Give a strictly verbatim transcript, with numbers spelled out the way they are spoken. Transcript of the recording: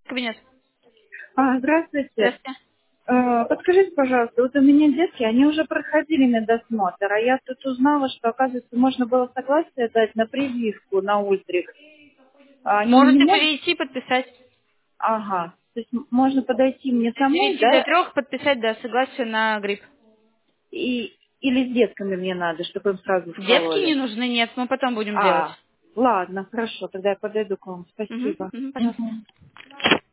Кабинет. А, здравствуйте. Здравствуйте. Э, Подскажите, пожалуйста, вот у меня детки, они уже проходили медосмотр, а я тут узнала, что, оказывается, можно было согласие дать на прививку на ультрик. А они мне не Можете могут? перейти, подписать. Ага. То есть м- можно подойти мне С самой, девяти до да? трех подписать, да, согласие на грипп. И, или с детками мне надо, чтобы им сразу Детские не вкололи? нужны, нет, мы потом будем делать. А, ладно, хорошо, тогда я подойду к вам. Угу, Спасибо. угу, пожалуйста. Мгм.